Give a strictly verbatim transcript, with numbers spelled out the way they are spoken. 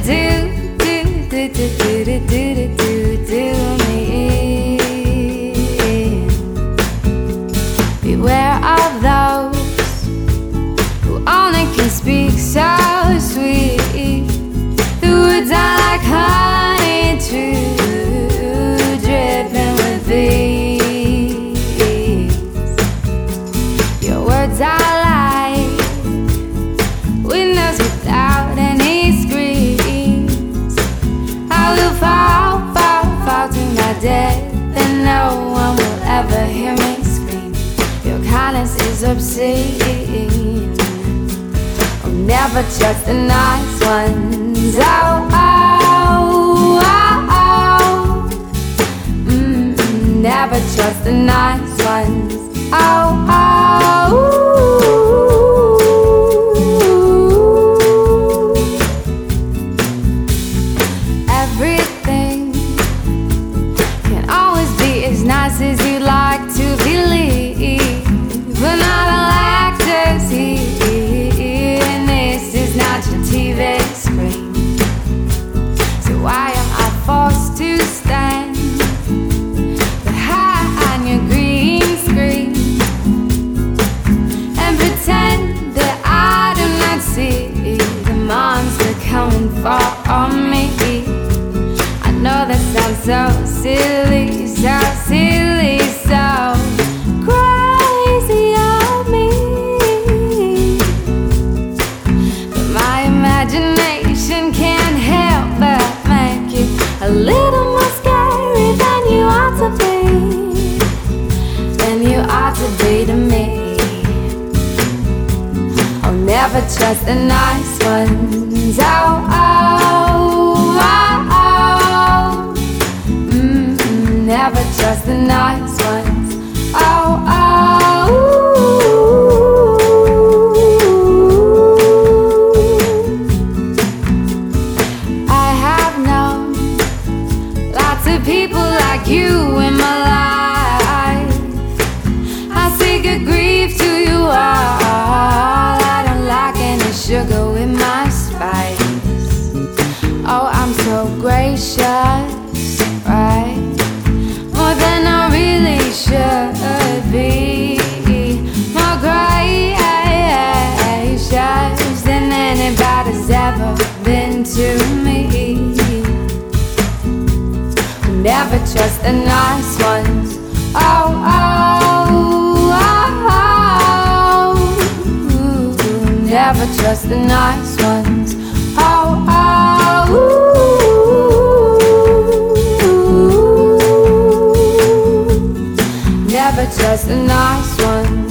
do, do, do, do, do, do, do me. Beware of those who only can speak so sweet. The words are like honey true, dripping with these. Your words are like windows without any screens. I will fall, fall, fall to my death, and no one will ever hear me scream. Your kindness is obscene. I'll never trust the nice ones. Oh, oh, oh, oh. Mm, never trust the nice ones. Oh, oh, ooh. Everything can always be as nice as you like to believe, but not all actors here, and this is not your T V screen. So why am I forced to stand behind your green screen and pretend that I do not see the monster coming for me? I know that sounds so silly, so silly, so crazy of me, but my imagination can't help but make you a little more scary than you ought to be, than you ought to be to me. I'll never trust the nice ones. Oh, oh, oh, oh. Mm, never trust the nice ones. Oh, oh, ooh. I have known lots of people like you in my life. I say good grief to you all. I don't like any sugar with my spice. Oh, I'm so gracious, right? More than I really should be. More gracious than anybody's ever been to me. Never trust the nice ones. Oh, oh, oh, oh. Ooh, never trust the nice ones. Oh, oh, ooh. Never trust the nice ones.